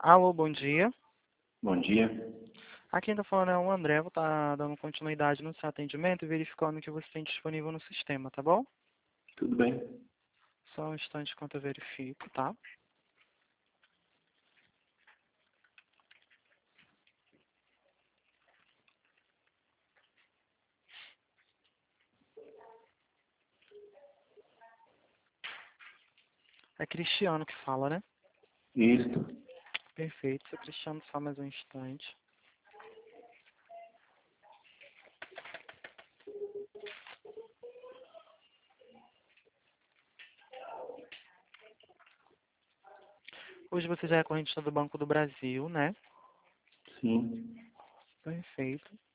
Alô, bom dia. Bom dia. Aqui quem está falando é o André, vou estar dando continuidade no seu atendimento e verificando o que você tem disponível no sistema, tá bom? Tudo bem? Só um instante enquanto eu verifico, tá? É Cristiano que fala, né? Isto. Perfeito, seu Cristiano, só mais um instante. Hoje você já é correntista do Banco do Brasil, né? Sim. Perfeito.